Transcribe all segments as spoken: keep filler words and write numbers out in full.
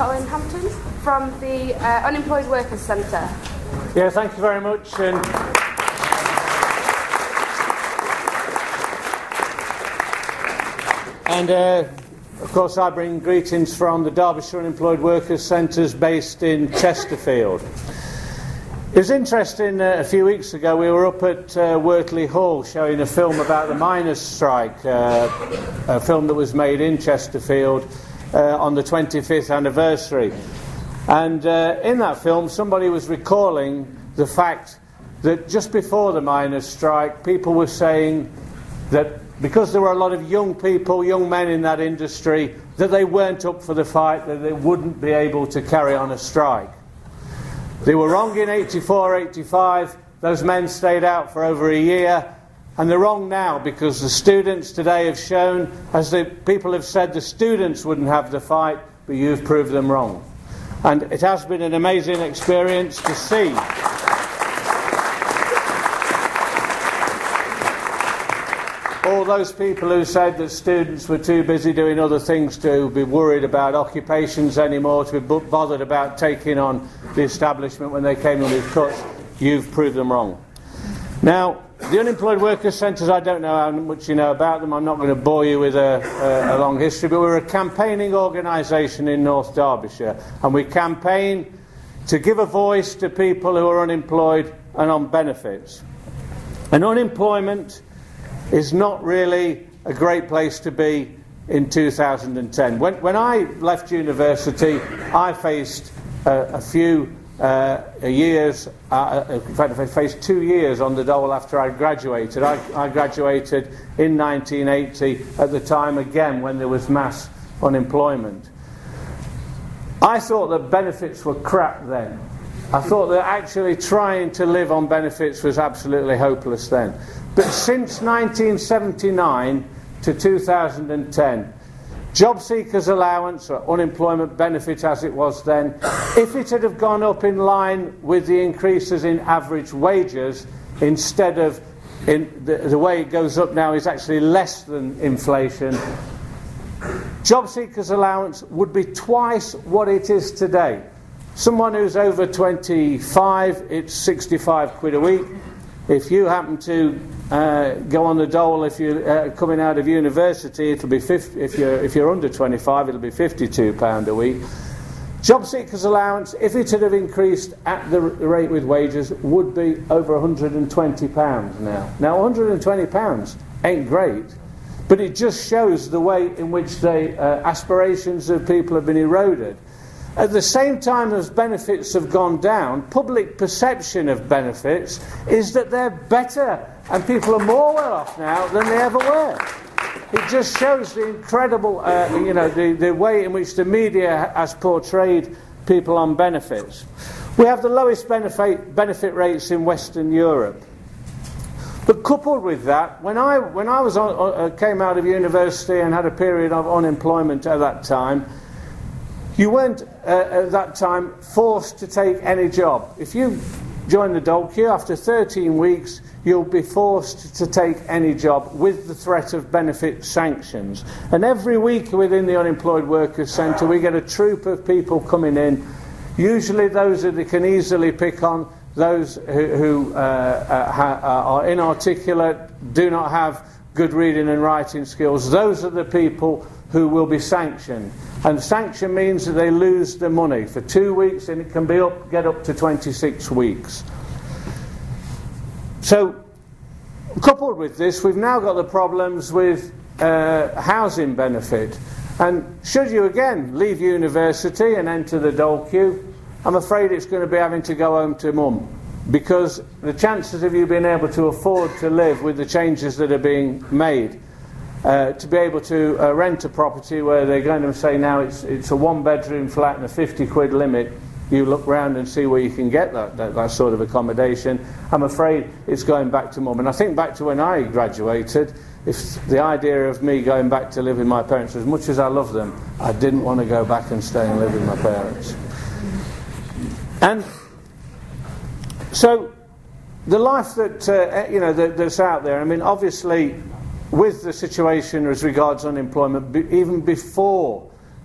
Colin Hampton from the uh, Unemployed Workers Centre. Yeah, thank you very much. And And, uh, of course, I bring greetings from the Derbyshire Unemployed Workers Centres based in Chesterfield. It was interesting, uh, a few weeks ago we were up at uh, Wortley Hall showing a film about the miners' strike, uh, a film that was made in Chesterfield uh, on the twenty-fifth anniversary. And uh, in that film somebody was recalling the fact that just before the miners' strike people were saying that because there were a lot of young people, young men in that industry, that they weren't up for the fight, that they wouldn't be able to carry on a strike. They were wrong in eighty-four, eighty-five, those men stayed out for over a year, and they're wrong now because the students today have shown, as the people have said, the students wouldn't have the fight, but you've proved them wrong. And it has been an amazing experience to see all those people who said that students were too busy doing other things to be worried about occupations anymore, to be bothered about taking on the establishment when they came in with cuts. You've proved them wrong. Now, the Unemployed Workers Centres, I don't know how much you know about them. I'm not going to bore you with a, a, a long history, but we're a campaigning organisation in North Derbyshire, and we campaign to give a voice to people who are unemployed and on benefits. And unemployment is not really a great place to be in two thousand ten. When, when I left university, I faced uh, a few uh, years, uh, in fact I faced two years on the dole after I graduated. I, I graduated in nineteen eighty, at the time again when there was mass unemployment. I thought that benefits were crap then. I thought that actually trying to live on benefits was absolutely hopeless then. But since nineteen seventy-nine to two thousand ten, job seekers allowance, or unemployment benefit as it was then, if it had have gone up in line with the increases in average wages, instead of in the, the way it goes up now is actually less than inflation, job seekers allowance would be twice what it is today. Someone who's over twenty-five, it's sixty-five quid a week. If you happen to uh, go on the dole, if you're uh, coming out of university, it'll be fifty, if you're if you're under twenty-five, it'll be fifty-two pound a week. Job seekers allowance, if it had have increased at the rate with wages, would be over one hundred and twenty pounds now. Now, one hundred and twenty pounds ain't great, but it just shows the way in which the uh, aspirations of people have been eroded. At the same time as benefits have gone down, public perception of benefits is that they're better and people are more well off now than they ever were. It just shows the incredible, uh, you know, the, the way in which the media has portrayed people on benefits. We have the lowest benefit, benefit rates in Western Europe. But coupled with that, when I, when I was on, uh, came out of university and had a period of unemployment at that time, you weren't, uh, at that time, forced to take any job. If you join the dole queue, after thirteen weeks, you'll be forced to take any job with the threat of benefit sanctions. And every week within the Unemployed Workers Centre, we get a troop of people coming in, usually those that they can easily pick on, those who, who uh, uh, ha- are inarticulate, do not have good reading and writing skills. Those are the people who will be sanctioned. And sanction means that they lose their money for two weeks, and it can be up, get up to twenty-six weeks. So, coupled with this, we've now got the problems with uh, housing benefit. And should you again leave university and enter the dole queue, I'm afraid it's going to be having to go home to mum, because the chances of you being able to afford to live with the changes that are being made, Uh, to be able to uh, rent a property where they're going to say now it's it's a one bedroom flat and a fifty quid limit, you look round and see where you can get that, that, that sort of accommodation, I'm afraid it's going back to mum. And I think back to when I graduated, if the idea of me going back to live with my parents, as much as I love them, I didn't want to go back and stay and live with my parents. And so the life that uh, you know that, that's out there, I mean, obviously with the situation as regards unemployment, be, even before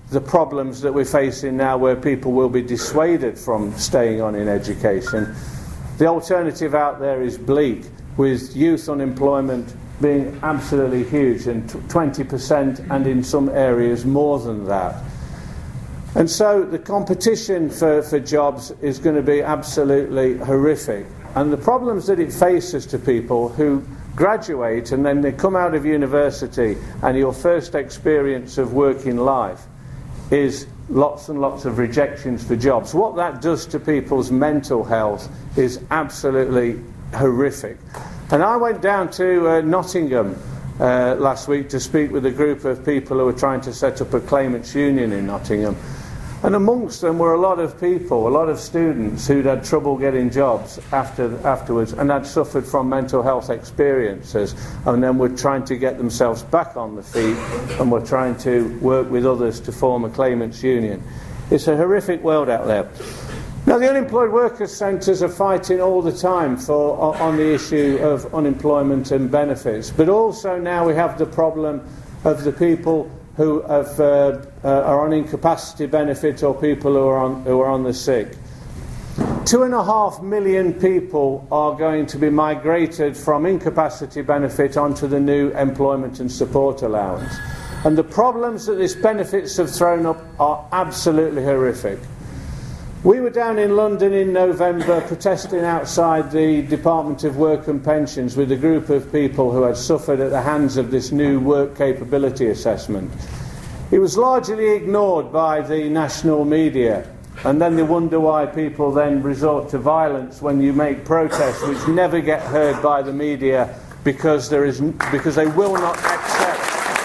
the problems that we're facing now where people will be dissuaded from staying on in education. The alternative out there is bleak, with youth unemployment being absolutely huge, and twenty percent, and in some areas more than that. And so the competition for, for jobs is going to be absolutely horrific. And the problems that it faces to people who graduate and then they come out of university and your first experience of working life is lots and lots of rejections for jobs. What that does to people's mental health is absolutely horrific. And I went down to uh, Nottingham uh, last week to speak with a group of people who were trying to set up a claimants union in Nottingham. And amongst them were a lot of people, a lot of students who'd had trouble getting jobs after, afterwards and had suffered from mental health experiences, and then were trying to get themselves back on the feet and were trying to work with others to form a claimants union. It's a horrific world out there. Now, the unemployed workers centres are fighting all the time for, on the issue of unemployment and benefits, but also now we have the problem of the people who have, uh, uh, are on incapacity benefit, or people who are on, who are on the sick. Two and a half million people are going to be migrated from incapacity benefit onto the new employment and support allowance. And the problems that these benefits have thrown up are absolutely horrific. We were down in London in November protesting outside the Department of Work and Pensions with a group of people who had suffered at the hands of this new work capability assessment. It was largely ignored by the national media, and then they wonder why people then resort to violence when you make protests which never get heard by the media because, there is, because they will not accept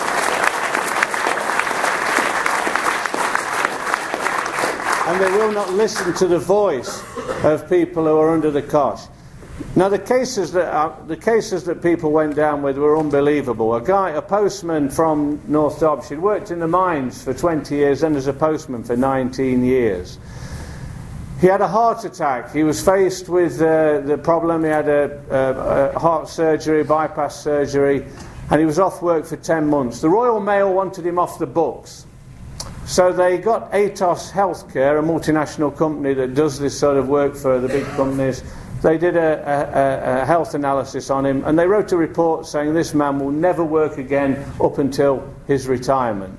and they will not listen to the voice of people who are under the cosh. Now, the cases that are, the cases that people went down with were unbelievable. A guy, a postman from North Derbyshire, worked in the mines for twenty years, and as a postman for nineteen years. He had a heart attack. He was faced with uh, the problem. He had a, a, a heart surgery, bypass surgery, and he was off work for ten months. The Royal Mail wanted him off the books. So they got Atos Healthcare, a multinational company that does this sort of work for the big companies. They did a, a, a health analysis on him, and they wrote a report saying this man will never work again up until his retirement.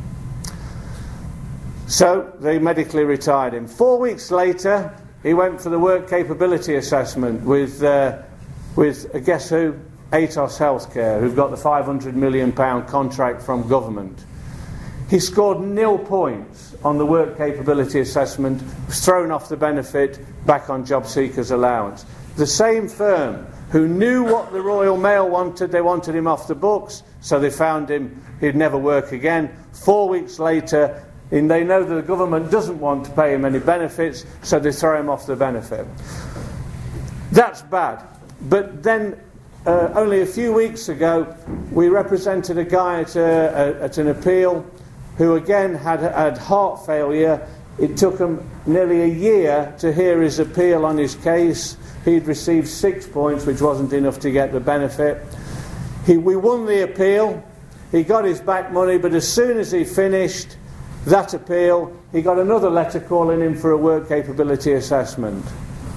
So they medically retired him. Four weeks later, he went for the work capability assessment with, uh, with uh, guess who? Atos Healthcare, who've got the five hundred million pound contract from government. He scored nil points on the work capability assessment, was thrown off the benefit, back on job seekers allowance. The same firm who knew what the Royal Mail wanted, they wanted him off the books, so they found him, he'd never work again. Four weeks later, and they know that the government doesn't want to pay him any benefits, so they throw him off the benefit. That's bad. But then, uh, only a few weeks ago, we represented a guy at, a, a, at an appeal who again had had heart failure. It took him nearly a year to hear his appeal on his case. He'd received six points, which wasn't enough to get the benefit. He, we won the appeal. He got his back money, but as soon as he finished that appeal, he got another letter calling him for a work capability assessment.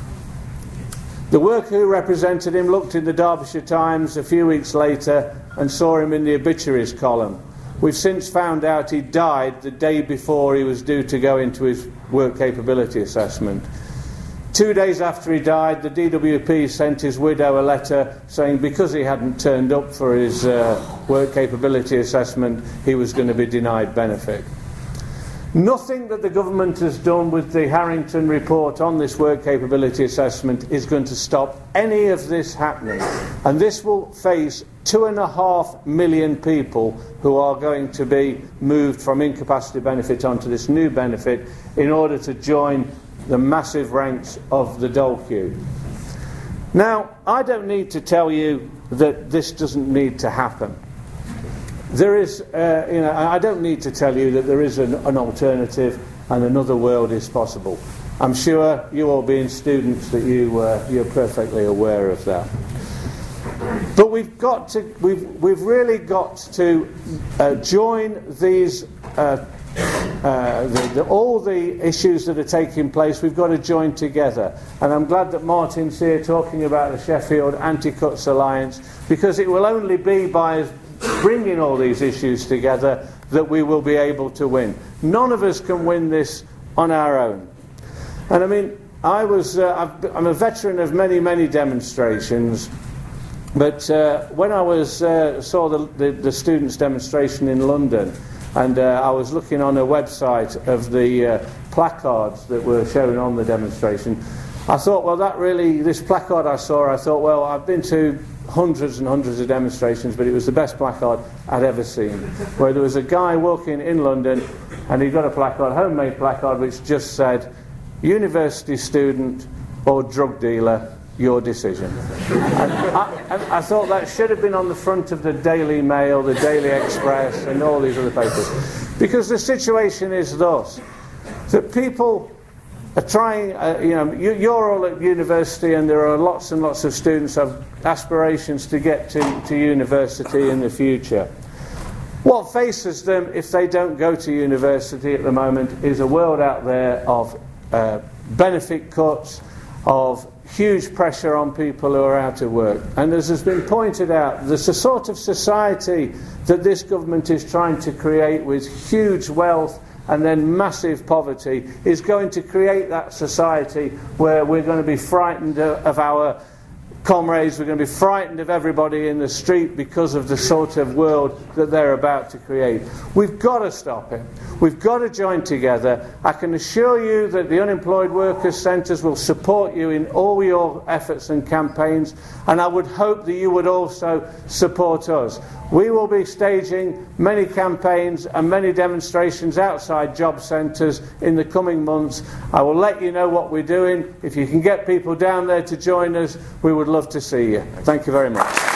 The worker who represented him looked in the Derbyshire Times a few weeks later and saw him in the obituaries column. We've since found out he died the day before he was due to go into his work capability assessment. Two days after he died, the D W P sent his widow a letter saying because he hadn't turned up for his uh, work capability assessment, he was going to be denied benefit. Nothing that the government has done with the Harrington report on this work capability assessment is going to stop any of this happening. And this will face two and a half million people who are going to be moved from incapacity benefit onto this new benefit in order to join the massive ranks of the dole queue. Now, I don't need to tell you that this doesn't need to happen. There is, uh, you know, I don't need to tell you that there is an, an alternative and another world is possible. I'm sure you all being students that you, uh, you're perfectly aware of that. But we've got to, we've, we've really got to uh, join these uh, uh, the, the, all the issues that are taking place, we've got to join together. And I'm glad that Martin's here talking about the Sheffield Anti-Cuts Alliance, because it will only be by bringing all these issues together that we will be able to win. None of us can win this on our own. And I mean, I was, uh, I've, I'm a veteran of many, many demonstrations, but uh, when I was uh, saw the, the, the students' demonstration in London, and uh, I was looking on a website of the uh, placards that were shown on the demonstration, I thought, well, that really, this placard I saw, I thought, well, I've been to hundreds and hundreds of demonstrations, but it was the best placard I'd ever seen, where there was a guy walking in London, and he got a placard, homemade placard, which just said, university student or drug dealer, your decision. And I, and I thought that should have been on the front of the Daily Mail, the Daily Express, and all these other papers. Because the situation is thus, that people are trying, uh, you know, you, you're all at university, and there are lots and lots of students who have aspirations to get to, to university in the future. What faces them if they don't go to university at the moment is a world out there of uh, benefit cuts, of huge pressure on people who are out of work. And as has been pointed out, there's a sort of society that this government is trying to create with huge wealth and then massive poverty, is going to create that society where we're going to be frightened of our comrades, we're going to be frightened of everybody in the street because of the sort of world that they're about to create. We've got to stop it. We've got to join together. I can assure you that the Unemployed Workers Centres will support you in all your efforts and campaigns, and I would hope that you would also support us. We will be staging many campaigns and many demonstrations outside job centres in the coming months. I will let you know what we're doing. If you can get people down there to join us, we would love to see you. Thank you very much.